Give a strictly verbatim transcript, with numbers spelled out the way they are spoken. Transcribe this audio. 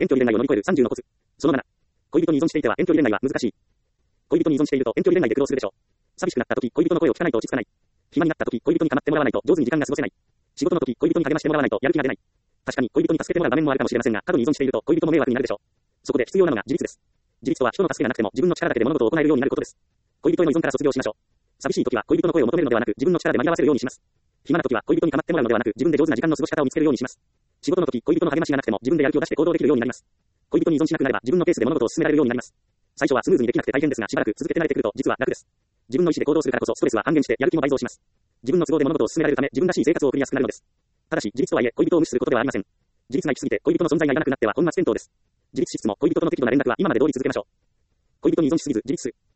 遠距離恋愛を乗り越えるさんじゅうのコツ。そのなな。恋人に依存していては遠距離恋愛は難しい。恋人に依存していると遠距離恋愛で苦労するでしょう。寂しくなった時、恋人の声を聞かないと落ち着かない。暇になった時、恋人に構ってもらわないと上手に時間が過ごせない。仕事の時、恋人に励ましてもらわないとやる気が出ない。確かに恋人に助けてもらう場面もあるかもしれませんが、過度に依存していると恋人も迷惑になるでしょう。そこで必要なのが自立です。自立とは人の助けがなくても自分の力だけで物事を行えるようになることです。恋人への依存から卒業しましょう。寂しい時は恋人の声を求めるのではなく、自分の力で紛らわせるようにします。暇な時は恋人に構ってもらうのではなく、自分で上手な時間の過ごし方を見つけるようにします。仕事の時、恋人の励ましがなくても自分でやる気を出して行動できるようになります。恋人に依存しなくなれば自分のペースで物事を進められるようになります。最初はスムーズにできなくて大変ですが、しばらく続けて慣れてくると実は楽です。自分の意思で行動するからこそストレスは半減してやる気も倍増します。自分の都合で物事を進められるため、自分らしい生活を送りやすくなるのです。ただし、自立とはいえ恋人を無視することではありません。自立が行き過ぎて恋人の存在がいらなくなっては本末転倒です。自立しつつも恋人との適度な連絡は今まで通り続けましょう。恋人に依存しすぎず自立する。